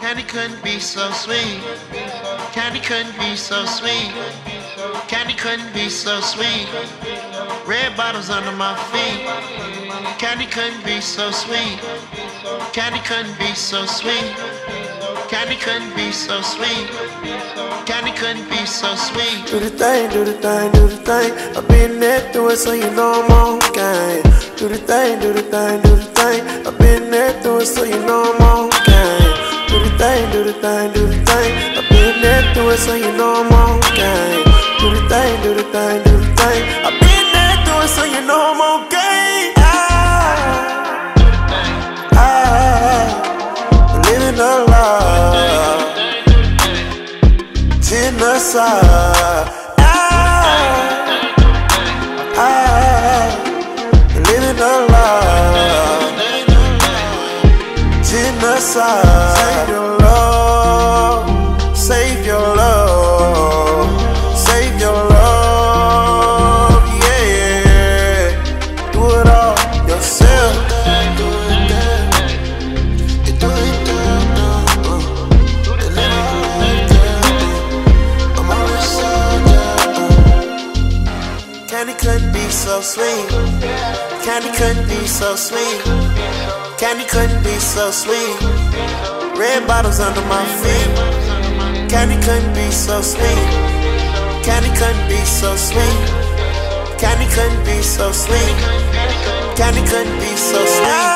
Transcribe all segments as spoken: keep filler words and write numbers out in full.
Candy couldn't be so sweet. Candy couldn't be so sweet. Candy couldn't be so sweet. Red bottles under my feet. Candy couldn't be so sweet. Candy couldn't be so sweet. Candy couldn't be so sweet. Candy couldn't be so sweet. Do the thing, do the thing, do the thing. I've been there through it, so you know I'm on game. Do the thing, do the thing, do the thing. I've been there through it, so you know I'm on game. Do the thing, do the thing, do the thing. I've been there through it, so you know I'm on game. Do the thing, do the thing, do the thing. I've been there through it, so you know I'm on game. I, I, living a life. Genocide. I, I, living a life. Genocide. Save your love. Save your love. Save your love. Yeah. Do it all yourself. Do it there. You do it there. And then I like that. I'm on the side. Candy couldn't be so sweet. Candy couldn't be so sweet. Candy couldn't be so sweet. Red bottles under my feet. Candy couldn't be so sweet. Candy couldn't be so sweet. Candy couldn't be so sweet. Candy couldn't be so sweet.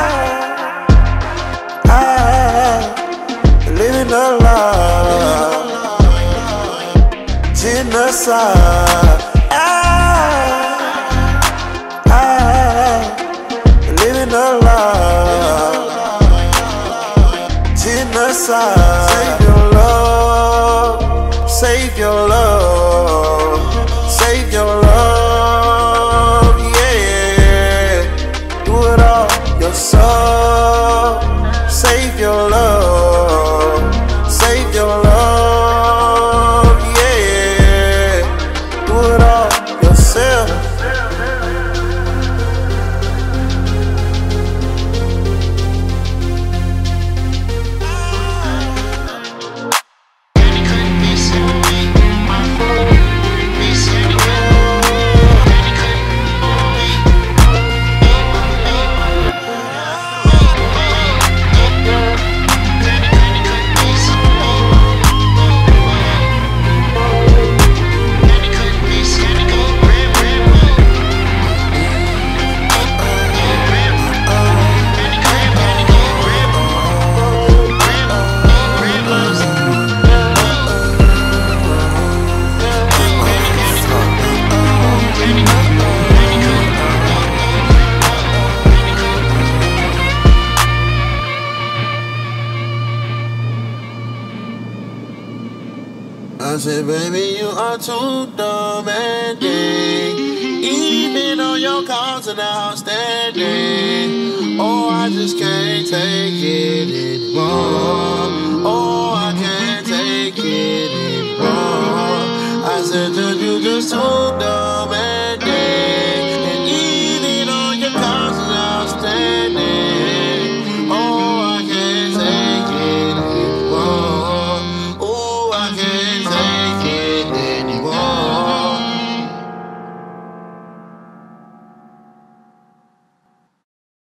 I, I living a life. Genocide. Save your love, save your love, save your love, yeah. Do it all yourself. Save your love, save your love, yeah. Do it all yourself. I said, baby, you are too demanding. Even though your calls are outstanding. Oh, I just can't take it anymore. Oh, I can't take it anymore. I said, that you just too demanding.